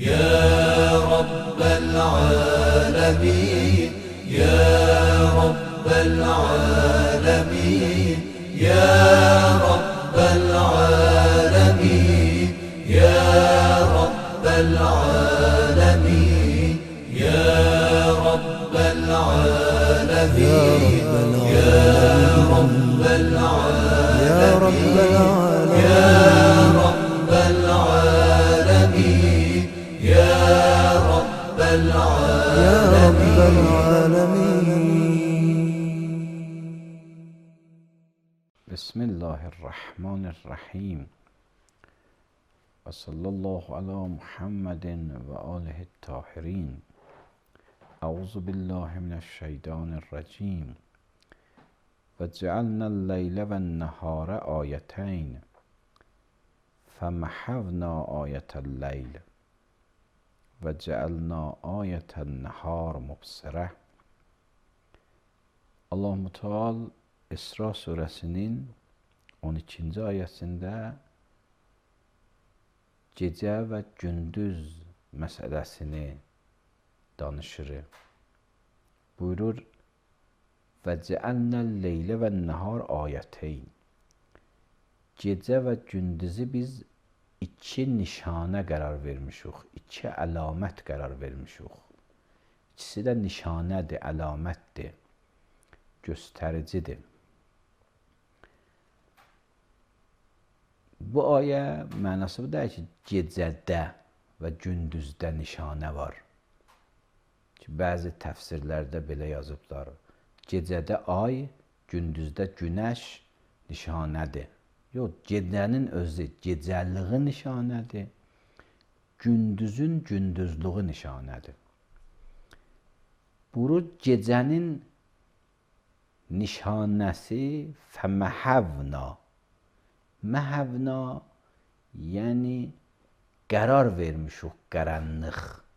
يا رب العالمين يا رب العالمين يا رب العالمين يا رب العالمين يا رب العالمين يا رب العالمين يا رب العالمين يا رب العالمين. بسم الله الرحمن الرحیم و صلی الله علی محمد و آله الطاهرین. اعوذ بالله من الشیطان الرجیم. و جعلنا اللیل و النهار آیتین فمحونا آیت اللیل و جعلنا آیت النهار مبصره. Allah-u Teala İsra suresinin 12. ayəsində gecə və gündüz məsələsini danışır. Buyurur: və cəəlnəl leylə və nəhar ayəteyn. Gecə və gündüzü biz iki nişanə qərar vermişik, iki əlamət qərar vermişik. İkisi də nişanədir, əlamətdir, göstəricidir. Bu ayə mənası bu deyil ki, gecədə və gündüzdə nişanə var. Ki, bəzi təfsirlərdə belə yazıblar. Gecədə ay, gündüzdə günəş nişanədir. Yox, gecənin özü gecəliği nişanədir, gündüzün gündüzlüğü nişanədir. Buyurur, gecənin nişanəsi fəməhəvna. Məhəvna, yəni qərar vermişik, qaranlıq.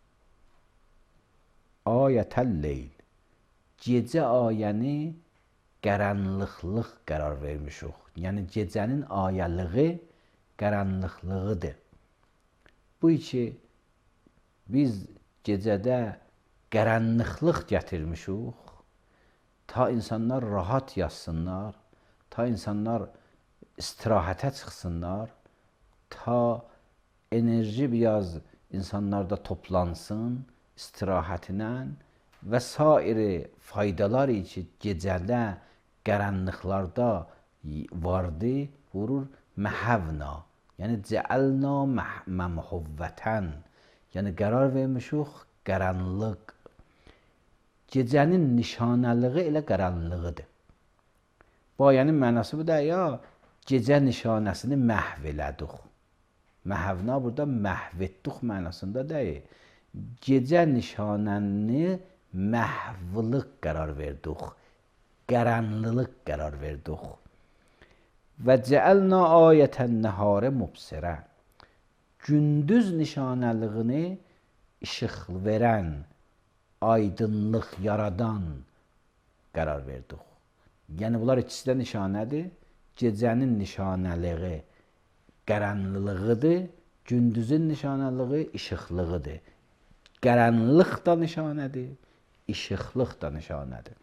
Ayətəl leyl. Gecə ayəni qaranlıqlıq qərar vermişik. Yəni gecənin ayəliği qaranlıqlığıdır. Bu ki, biz gecədə qaranlıqlıq gətirmişik, ta insanlar rahat yatsınlar, ta insanlar istirahətə çıxsınlar, ta enerji biraz insanlarda toplansın istirahətinə və sairi faydalar ki gecədə qaranlıqlarda vardı, vurur məhəvna. Yəni cəəlna məmhuvvətən. Yəni qərar vermişik qaranlıq. Gecənin nişanəliği elə qaranlığıdır. Bu ayənin mənası bu da ya, gecə nişanəsini məhv elədik. Məhəvna burada məhv etdik mənasında deyil. Gecə nişanəni məhvlıq qərar verdik. Qaranlılıq qərar verdik. Və cəəlna ayətən nəharə mubsirə. Gündüz nişanəliyini işıq verən, aydınlıq yaradan qərar verdik. Yəni bunlar ikisi də nişanədir. Gecənin nişanəliyi qaranlılığıdır, gündüzün nişanəliyi işıqlığıdır. Qaranlıq da nişanədir, işıqlıq da nişanədir.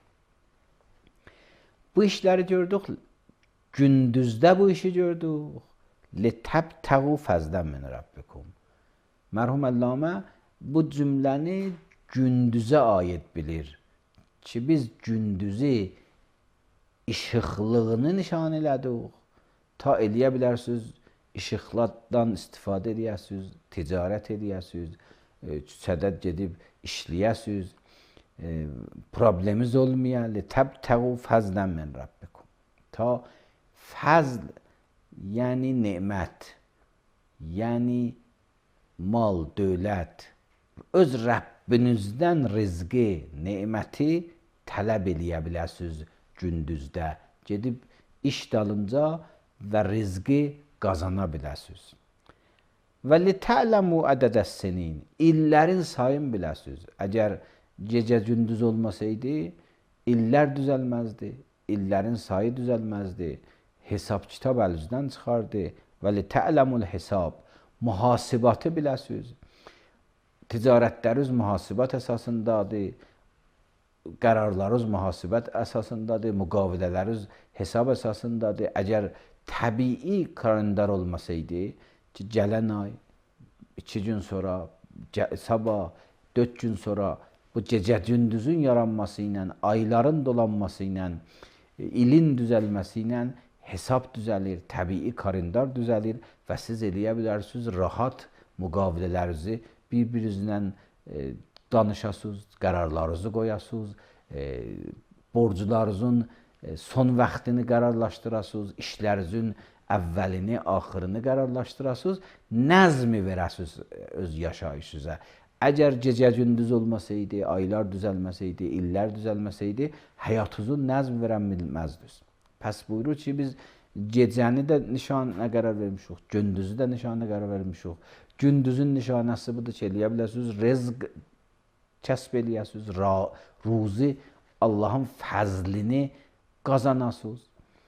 Bu işləri gördük, gündüzdə bu işi gördük. لِتَبْتَغُوا فَضْلًا مِنْ رَبِّكُمْ. Mərhum Əllamə bu cümləni gündüzə aid bilir ki, biz gündüzü işıqlığını nişan elədik. Ta eləyə bilərsiniz, işıqlardan istifadə edəsiniz, ticarət edəsiniz, küçədə gedib işləyəsiniz, problemimiz olmayan لِتَبْتَغُوا فَضْلًا مِنْ رَبِّكُمْ. Ta fəzl, yəni nemət, yəni mal, dövlət, öz Rəbbinizdən rizqi, neməti tələb eləyə biləsiniz gündüzdə. Gedib iş dalınca və rizqi qazana biləsiniz. Və لِتَعْلَمُوا عَدَدَ السِّنِينَ. İllərin sayını biləsiniz. Əgər gecə gündüz olmasaydı, illər düzəlməzdi, illərin sayı düzəlməzdi, hesab kitab əlinizdən çıxardı. Və لِتَعْلَمُوا الْحِسَابِ. Mühasibatı biləsiniz. ticarətləriniz mühasibət əsasındadır, qərarlarınız mühasibət əsasındadır, müqavilələriniz hesab əsasındadır. Əgər təbii kalendar olmasaydı ki, gələn ay, 2 gün sonra, sabah, 4 gün sonra bu gecə gündüzün yaranması ilə, ayların dolanması ilə, ilin düzəlməsi ilə hesab düzəlir, təbii kalendar düzəlir və siz eləyə bilərsiniz rahat müqavilələrinizi bir-birinizlə danışasınız, qərarlarınızı qoyasınız, borclarınızın son vaxtını qərarlaşdırasınız, işlərinizin əvvəlini, axırını qərarlaşdırasınız, nəzmi verəsiniz öz yaşayışınıza. Əgər gecə gündüz olmasaydı, aylar düzəlməsəydi, illər düzəlməsəydi, həyatınızın nəzm verən bilməzdiniz. Pəs buyurur ki, biz gecəni də nişanə qərar vermişik, gündüzü də nişanə qərar vermişik. Gündüzün nişanəsi budur ki, eləyə bilərsiniz, rızq kəsb eləyəsiniz, ruzi Allahın fəzlini qazanasınız.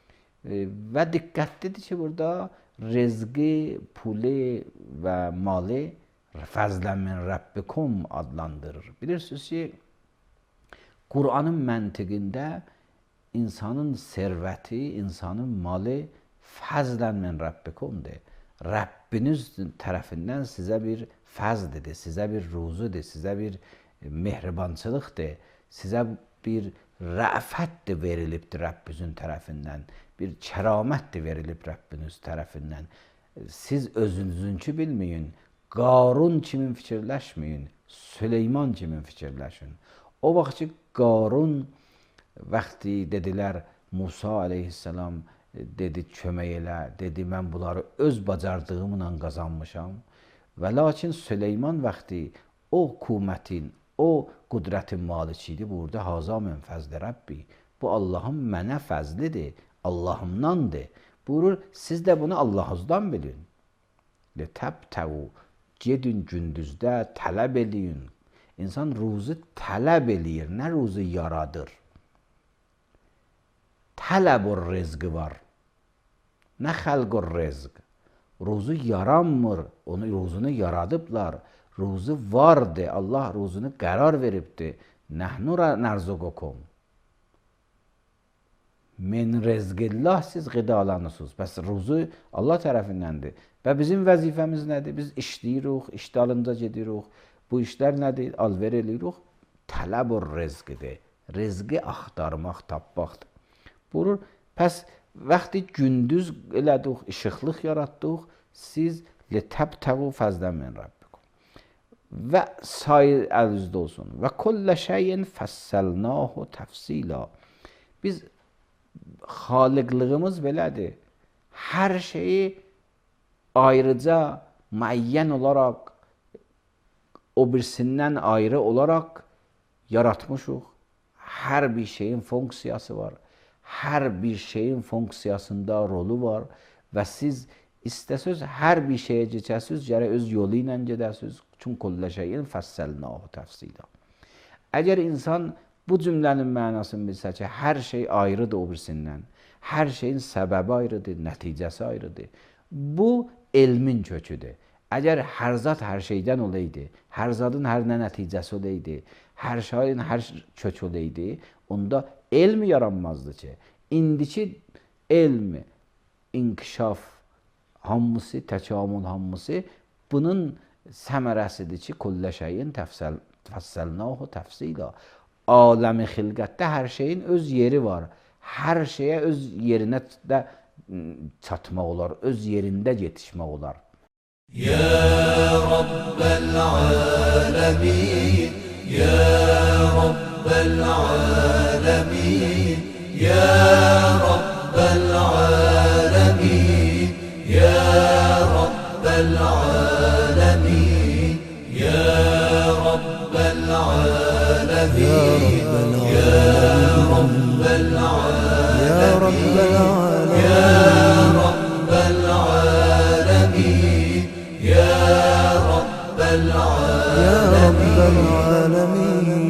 Və diqqətlidir ki, burada rızqı, pulu və malı fəzlən min Rabbikum adlandırır. Bilirsiniz ki, Qur'anın məntiqində insanın servəti, insanın malı fəzlən min Rabbikumdur. Rəbbiniz tərəfindən sizə bir fəzlidir, sizə bir ruzudur, sizə bir mehribançılıqdır, sizə bir rəfətdir verilibdir Rəbbinizin tərəfindən, bir kəramətdir verilib Rəbbiniz tərəfindən. Siz özünüzünkü bilməyin, Qarun kimin fikirləşməyin, Süleyman kimin fikirləşin. O vaxt ki, Qarun vaxtı dedilər, Musa aleyhisselam dedi, kömək elə, dedi, mən bunları öz bacardığımla qazanmışam. Və lakin Süleyman vaxtı o hukumətin, o qudrətin maliki idi. Burada haza mən fəzli Rəbbi. Bu Allahın mənə fəzlidir, Allahımdandır. Buyurur, siz də bunu Allahınızdan bilin. Təbtəğu, gedin gündüzdə tələb eləyin. İnsan ruzu tələb eləyir, nə ruzu yaradır. Tələbur rızqı var, nə xəlqur rızq. Ruzu yaranmır, onu ruzunu yaradıblar. Ruzu vardır, Allah ruzunu qərar veribdir. Nəhnu nərzuqukum. Min rızqillah, siz qidalanırsınız. Bəs ruzu Allah tərəfindəndir. Və bizim vəzifəmiz nədir? Biz işləyirik, iş dalınca gedirik. Bu işlər nədir? Alver eləyirik. Tələbur rızqıdır. Rızqı axtarmaq, tapmaqdır. Buyurur, pəs vaxtı gündüz elədik, işıqlıq yaratdıq, siz təbtəğu fəzlən min Rabbikum. Və sair əlinizdə olsun. Və kullə şeyin fəssəlnahu təfsila. Biz xaliqlığımız belədir. Hər şeyi ayrıca, müəyyən olaraq, o birisindən ayrı olaraq yaratmışıq. Hər bir şeyin funksiyası var. Hər bir şeyin funksiyasında rolu var və siz istəsəz hər bir şeyə keçəsiniz, gərək öz yolu ilə gedəsiniz. Çünki kullə şeyin fəssəlnahu təfsila. Əgər insan bu cümlənin mənasını bilsə ki, hər şey ayrıdır o birisindən, hər şeyin səbəbi ayrıdır, nəticəsi ayrıdır. Bu elmin köküdür. Əgər hər zat hər şeydən olaydı, hər zadın hər nə nəticəsi olaydı, hər şeyin hər kök olaydı, onda elm yaranmazdı ki. İndiki elm, inkişaf hamısı, təkamül hamısı bunun səmərəsidir ki, kullə şeyin fəssəlnahu təfsila. Aləmi xilqətdə hər şeyin öz yeri var. Hər şeyə öz yerinə də çatmaq olar, öz yerində yetişmək olar. Ya Rabbel alemin, Ya Rabbel alemin, Ya Rabbel alemin, Ya Rabbel alemin, Ya Rabbel alemin, Ya Rabbel alemin, Ya Rabbel alemin, Ya Rabbel alemin.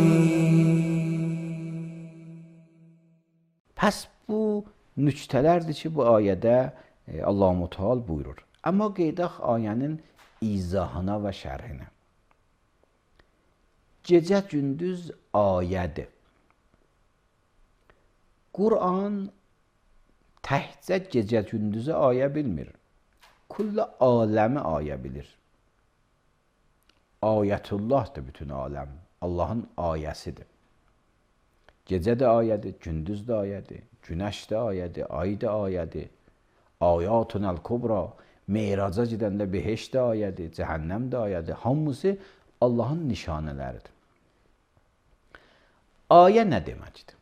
Pəs bu nüktələrdir ki, bu ayədə Allah-u Teala buyurur. Amma qeydək ayənin izahına və şərhinə. Gecə gündüz ayədir. Quran təkcə gecə gündüzü ayə bilmir. Kullu aləmi ayə bilir. Ayətullahdır bütün aləm. Allahın ayəsidir. Gecə də ayədir, gündüz də ayədir, günəş də ayədir, ay da ayədir. Ayatunəl kubra, meyraca gedəndə behişt də ayədir, cəhənnəm də ayədir. Hamısı Allahın nişanələridir. Ayə nə deməkdir?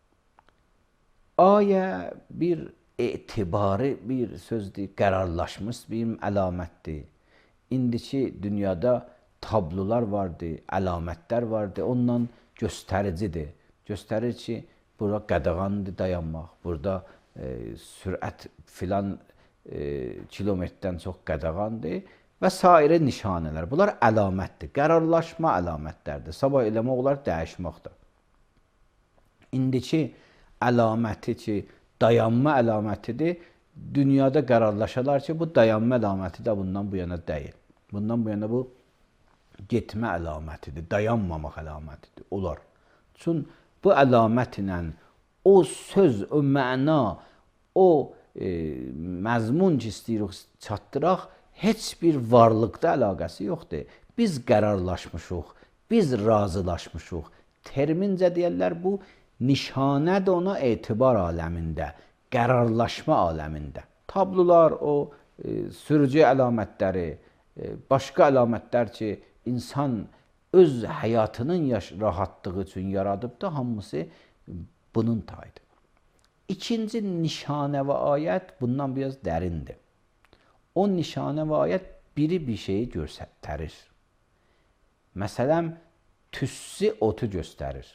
Ayə bir etibarı bir sözdür, qərarlaşmış bir əlamətdir. İndiki dünyada tablolar vardır, əlamətlər vardır, ondan göstəricidir. Göstərir ki, burada qadağandır dayanmaq, burada sürət filan kilometrdən çox qadağandır və sairə nişanələr. Bunlar əlamətdir, qərarlaşma əlamətlərdir. Sabah eləmək olar, dəyişməkdir. İndiki əlaməti ki, dayanma əlamətidir, dünyada qərarlaşalar ki, bu dayanma əlaməti də bundan bu yana deyil. Bundan bu yana bu getmə əlamətidir, dayanmamaq əlamətidir. Olar. Çünki bu əlamətlə o söz, o məna, o məzmun ki, istəyirik çatdıraq, heç bir varlıqda əlaqəsi yoxdur. Biz qərarlaşmışıq, biz razılaşmışıq. Termincə deyərlər, bu nişanədir ona etibar aləmində, qərarlaşma aləmində. Tablolar, o sürücü əlamətləri, başqa əlamətlər ki, insan öz həyatının rahatlığı üçün yaradıbdır, hamısı bunun tayıdır. İkinci nişanə və ayət bundan biraz dərindir. O nişanə və ayət biri bir şeyi göstərir. Məsələn, tüssü otu göstərir.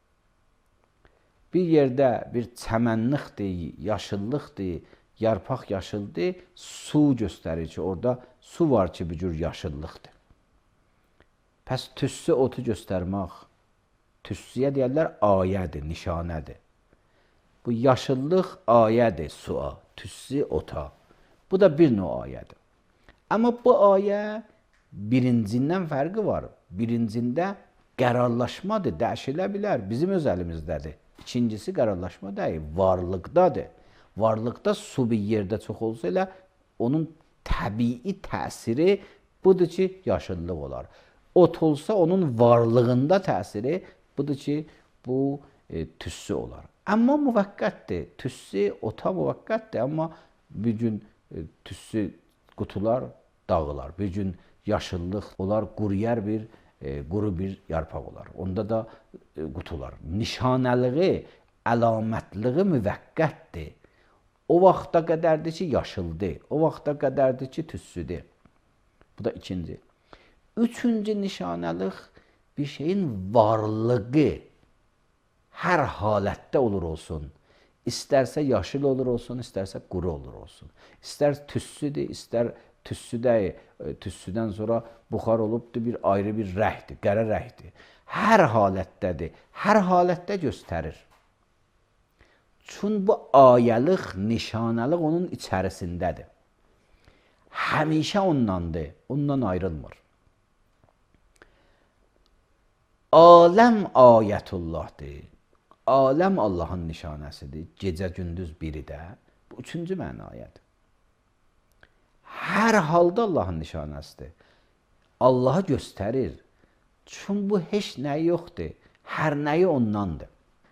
Bir yerdə bir çəmənlikdir, yaşıllıqdır, yarpaq yaşıldır, su göstərir ki, orada su var ki, bir cür yaşıllıqdır. Pəs tüssü otu göstərmək, tüssüyə deyərlər ayədir, nişanədir. Bu yaşıllıq ayədir suya, tüssü ota. Bu da bir növ ayədir. Amma bu ayə birincindən fərqi var. Birincində qərarlaşmadır, dəyişilə bilər, bizim öz əlimizdədir. İkincisi qərarlaşma deyil, varlıqdadır. Varlıqda su bir yerdə çox olsa elə, onun təbii təsiri budur ki, yaşıllıq olar. Ot olsa onun varlığında təsiri budur ki, bu tüssü olar. Amma müvəqqətdir, tüssü ota müvəqqətdir, amma bir gün tüssü qutular dağılar, bir gün yaşıllıq olar, quruyar bir quru bir yarpaq olar. Onda da qutular. Nişanəliği, əlamətliği müvəqqətdir. O vaxta qədərdir ki, yaşıldır. O vaxta qədərdir ki, tüssüdür. Bu da ikinci. Üçüncü nişanəlik bir şeyin varlığı hər halətdə olur olsun. İstərsə yaşıl olur olsun, istərsə quru olur olsun. İstər tüssüdür, istər tüssüdən sonra buxar olubdur, bir ayrı bir rəhdir, qərə rəhdir. Hər halətdədir, hər halətdə göstərir. Çünki bu ayəlik, nişanəlik onun içərisindədir. Həmişə ondandır, ondan ayrılmır. Aləm ayətullahdır. Aləm Allahın nişanəsidir. Gecə gündüz biri də. Bu üçüncü mənayədir. Hər halda Allahın nişanəsidir. Allahı göstərir. Çünki bu heç nəyi yoxdur. Hər nəyi ondandır.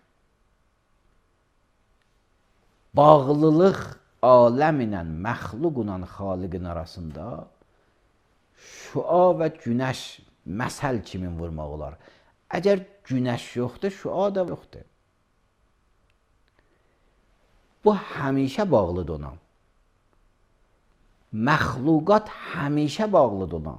Bağlılıq aləm ilə, məxluqla xaliqin arasında şüa və günəş məsəl kimi vurmaq olar. Əgər günəş yoxdur, şüa da yoxdur. Bu həmişə bağlıdır ona. Məxluqat həmişə bağlıdır ona.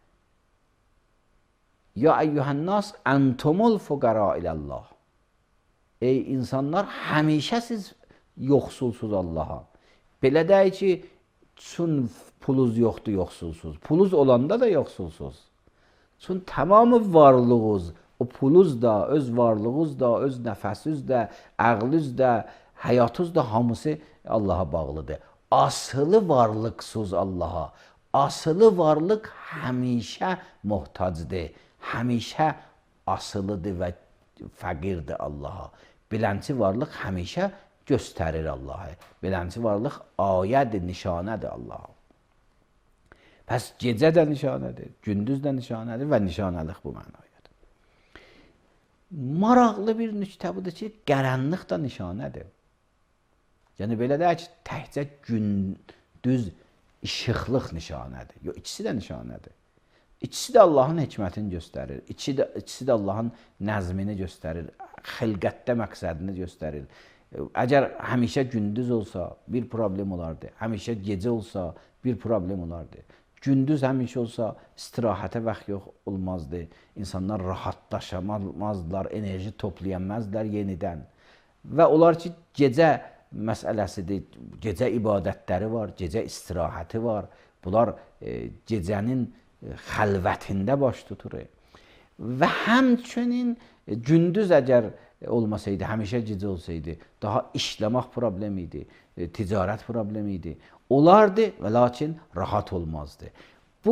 Ya eyyuhənnas entumul fuqara ilallah. Ey insanlar, həmişə siz yoxsulsuz Allaha. Belə deyil ki, çün puluz yoxdur, yoxsulsuz. Puluz olanda da yoxsulsuz. Çün tamamı varlığınız, o puluz da, öz varlığınız da, öz nəfəsiz də, əqliz də, həyatınız da hamısı Allaha bağlıdır. Asılı varlıqsız Allaha. Asılı varlıq həmişə muhtacdır. Həmişə asılıdır və fəqirdir Allaha. Beləncə varlıq həmişə göstərir Allahı. Beləncə varlıq ayədir, nişanədir Allaha. Pəs gecə də nişanədir, gündüz də nişanədir və nişanəlik bu mənayədir. Maraqlı bir nüktə budur ki, qaranlıq da nişanədir. Yəni belə deyək ki, təkcə gündüz işıqlıq nişanədir. Yox, ikisi də nişanədir. İkisi də Allahın hikmətini göstərir. İkisi də Allahın nəzmini göstərir. Xilqətdə məqsədini göstərir. Əgər həmişə gündüz olsa bir problem olardı. Həmişə gecə olsa bir problem olardı. Gündüz həmişə olsa istirahətə vaxt yox olmazdı. İnsanlar rahatlaşamazdılar, enerji toplayaməzdilər yenidən. Və olar ki, gecə məsələsidir, gecə ibadətləri var, gecə istirahəti var. Bunlar gecənin xəlvətində baş tutur. Və həmçinin gündüz əgər olmasaydı, həmişə gecə olsaydı, daha işləmək problemi idi, ticarət problemi idi. Olardı və lakin rahat olmazdı. Bu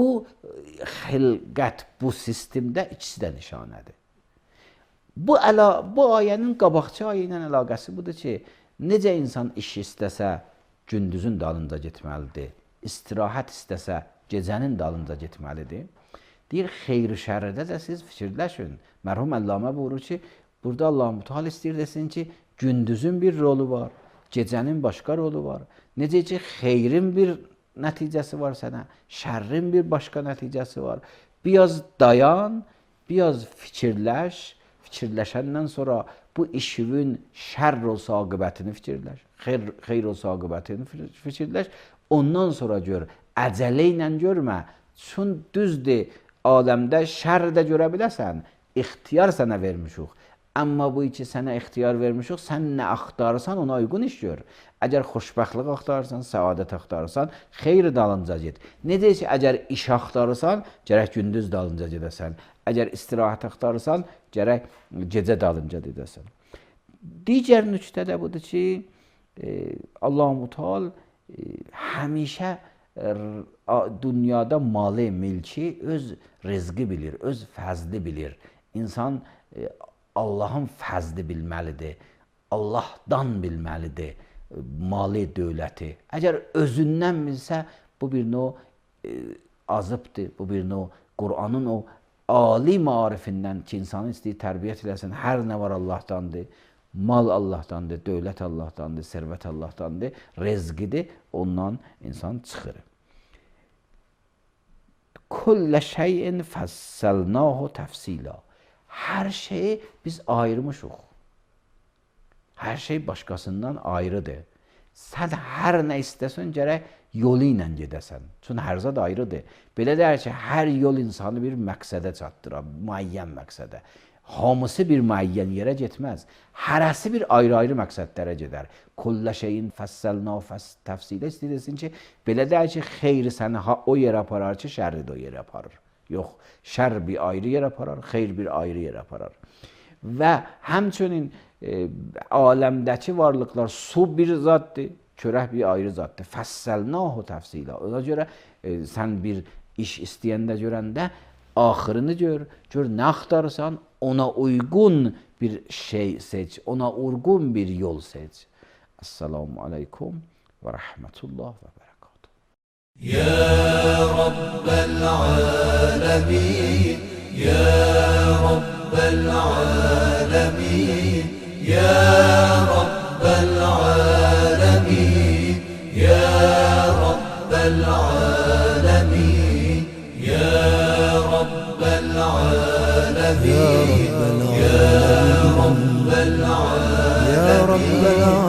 xilqət, bu sistemdə ikisi də nişanədir. Bu ayənin qabaqçı ayə ilə əlaqəsi budur ki, necə insan iş istəsə gündüzün dalınca getməlidir, istirahət istəsə gecənin dalınca getməlidir. Deyir, xeyri şərrdə də siz fikirləşin. Mərhum Əllamə buyurur ki, burada Allah-u Teala istəyir desin ki, gündüzün bir rolu var, gecənin başqa rolu var. Necə ki, xeyrin bir nəticəsi var sənə, şərrin bir başqa nəticəsi var. Biraz dayan, biraz fikirləş, fikirləşəndən sonra bu işin şərr olsa aqibətini fikirləş, xeyr olsa aqibətini fikirləş, ondan sonra gör, əcələ ilə görmə, çün düzdür, aləmdə şərr də görə biləsən, ixtiyar sənə vermişik. Amma bu iki sənə ixtiyar vermişik, sən nə axtarırsan ona uyğun iş gör. Əgər xoşbəxtlik axtarırsan, səadət axtarırsan, xeyr dalınca get. Necə ki, əgər iş axtarırsan, gərək gündüz dalınca gedəsən. Əgər istirahət axtarırsan, gərək gecə dalınca gedəsən. Digər nüktə də budur ki, Allah-u Teala həmişə dünyada malı, mülki, öz rizqi bilir, öz fəzli bilir. İnsan Allahın fəzli bilməlidir, Allahdan bilməlidir mali, dövləti. Əgər özündən bilsə, bu bir növ azıbdır, bu bir növ Qur'anın o ali marifindən ki, insanı istəyir tərbiyyət eləsin, hər nə var Allahdandır, mal Allahdandır, dövlət Allahdandır, servət Allahdandır, rezqidir, ondan insan çıxır. Kullə şeyin fəssəlnahu təfsila. Hər şeyi biz ayırmışıq. Hər şey başqasından ayrıdır. Sən hər nə istəsən, gərək yolu ilə gedəsən. Çünki hər zad ayrıdır. Belə deyər ki, hər yol insanı bir məqsədə çatdırar, müəyyən məqsədə. Hamısı bir müəyyən yerə getməz. Hərəsi bir ayrı-ayrı məqsədlərə gedər. Kullə şeyin fəssəlnahu təfsilə istəyirsin ki, belə deyər ki, xeyri səni o yerə aparar ki, şərri də o yerə aparır. Yox, şər bir ayrı yer aparar, xeyr bir ayrı yer aparar. Və həmçinin aləmdəki varlıqlar, su bir zaddır, çörək bir ayrı zaddır. Fəssəlnahu təfsilə. Ona görə sən bir iş istəyəndə görəndə axırını gör, gör nə axtarırsan, ona uyğun bir şey seç, ona uyğun bir yol seç. Esselamu aleykum və rəhmətullah və bərəkatuhu. يا رب العالمين يا رب العالمين يا رب العالمين يا رب العالمين يا رب العالمين يا رب العالمين يا رب العالمين